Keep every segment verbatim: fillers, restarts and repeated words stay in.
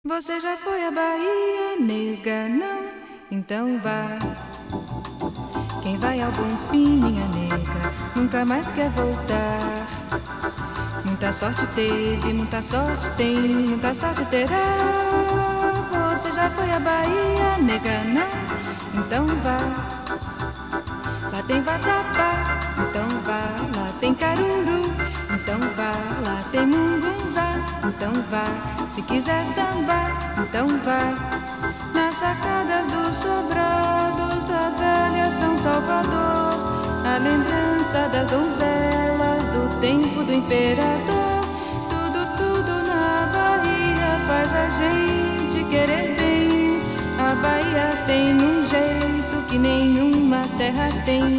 Você já foi à Bahia, nega, não? Então vá. Quem vai ao Bonfim, minha nega, nunca mais quer voltar. Muita sorte teve, muita sorte tem, muita sorte terá. Você já foi à Bahia, nega, não? Então vá. Lá tem vatapá, então vá. Lá tem caruru, então vá. Lá tem mungunzá, então vá. Se quiser sambar, então vá. Nas sacadas dos sobrados da velha São Salvador, a lembrança das donzelas do tempo do imperador. Tudo, tudo na Bahia faz a gente querer bem. A Bahia tem um jeito que nenhuma terra tem.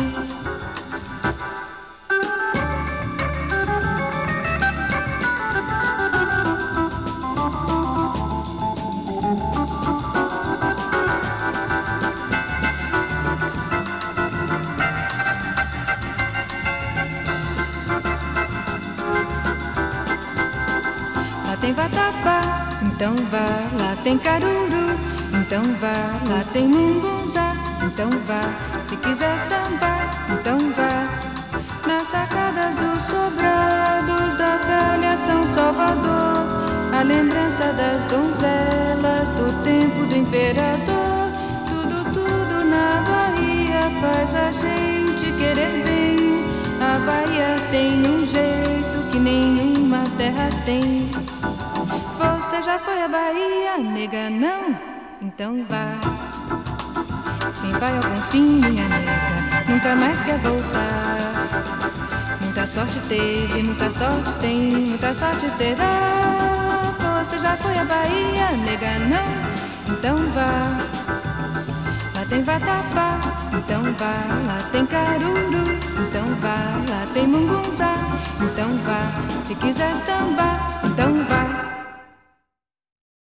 Lá tem vatapá, então vá. Lá tem caruru, então vá. Lá tem mungunzá, então vá. Se quiser sambar, então vá. Nas sacadas dos sobrados da velha São Salvador, a lembrança das donzelas do tempo do imperador. Tudo, tudo na Bahia faz a gente querer bem. A Bahia tem um jeito que nenhuma terra tem. Você já foi à Bahia, nega, não? Então vá. Quem vai ao Bonfim, minha nega, nunca mais quer voltar. Muita sorte teve, muita sorte tem, muita sorte terá. Você já foi à Bahia, nega, não? Então vá. Lá tem vatapá, então vá. Lá tem caruru, então vá. Lá tem mungunzá, então vá. Se quiser sambar, então vá.